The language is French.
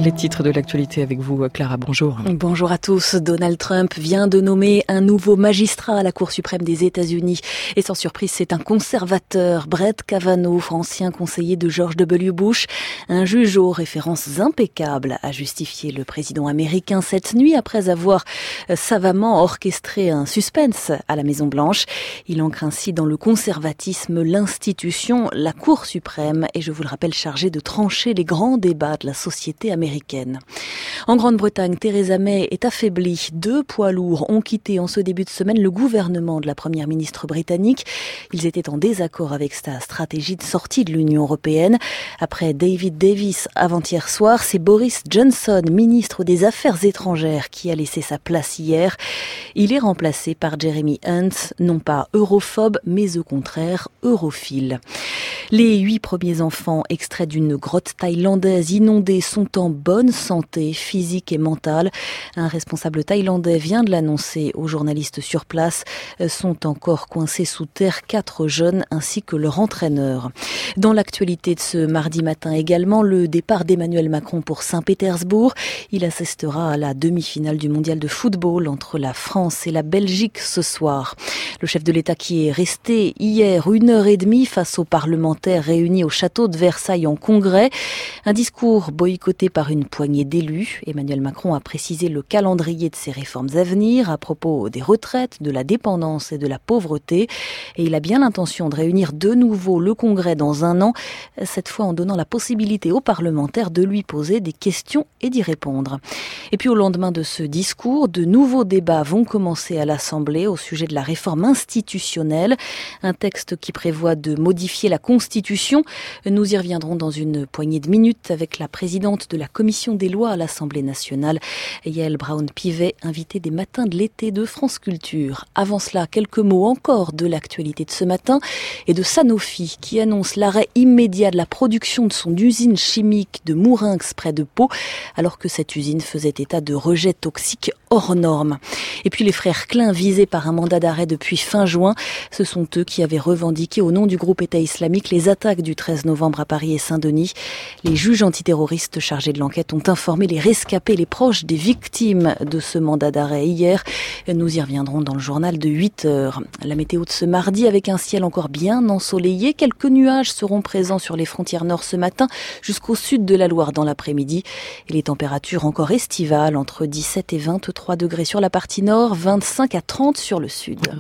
Les titres de l'actualité avec vous, Clara, bonjour. Bonjour à tous. Donald Trump vient de nommer un nouveau magistrat à la Cour suprême des États-Unis. Et sans surprise, c'est un conservateur, Brett Kavanaugh, ancien conseiller de George W. Bush. Un juge aux références impeccables a justifié le président américain cette nuit après avoir savamment orchestré un suspense à la Maison-Blanche. Il ancre ainsi dans le conservatisme l'institution, la Cour suprême, et je vous le rappelle, chargée de trancher les grands débats de la société américaine. En Grande-Bretagne, Theresa May est affaiblie. 2 poids lourds ont quitté en ce début de semaine le gouvernement de la première ministre britannique. Ils étaient en désaccord avec sa stratégie de sortie de l'Union européenne. Après David Davis avant-hier soir, c'est Boris Johnson, ministre des Affaires étrangères, qui a laissé sa place hier. Il est remplacé par Jeremy Hunt, non pas europhobe, mais au contraire europhile. Les 8 premiers enfants extraits d'une grotte thaïlandaise inondée sont en bonne santé physique et mentale. Un responsable thaïlandais vient de l'annoncer aux journalistes sur place. Sont encore coincés sous terre 4 jeunes ainsi que leur entraîneur. Dans l'actualité de ce mardi matin également, le départ d'Emmanuel Macron pour Saint-Pétersbourg. Il assistera à la demi-finale du mondial de football entre la France et la Belgique ce soir. Le chef de l'État qui est resté hier 1h30 face aux parlementaires réunis au château de Versailles en congrès. Un discours boycotté par une poignée d'élus. Emmanuel Macron a précisé le calendrier de ses réformes à venir à propos des retraites, de la dépendance et de la pauvreté. Et il a bien l'intention de réunir de nouveau le congrès dans un an, cette fois en donnant la possibilité aux parlementaires de lui poser des questions et d'y répondre. Et puis au lendemain de ce discours, de nouveaux débats vont commencer à l'Assemblée au sujet de la réforme institutionnelle. Un texte qui prévoit de modifier la Constitution. Nous y reviendrons dans une poignée de minutes avec la présidente de la Commission des lois à l'Assemblée nationale, Yael Braun-Pivet, invitée des matins de l'été de France Culture. Avant cela, quelques mots encore de l'actualité de ce matin et de Sanofi qui annonce l'arrêt immédiat de la production de son usine chimique de Mourinx près de Pau, alors que cette usine faisait état de rejets toxiques hors normes. Et puis les frères Klein visés par un mandat d'arrêt depuis fin juin, ce sont eux qui avaient revendiqué au nom du groupe État islamique les attaques du 13 novembre à Paris et Saint-Denis. Les juges antiterroristes chargés de l'enquête ont informé les rescapés, les proches des victimes de ce mandat d'arrêt hier. Nous y reviendrons dans le journal de 8h. La météo de ce mardi avec un ciel encore bien ensoleillé. Quelques nuages seront présents sur les frontières nord ce matin jusqu'au sud de la Loire dans l'après-midi. Et les températures encore estivales entre 17 et 23 degrés sur la partie nord, 25 à 30 sur le sud.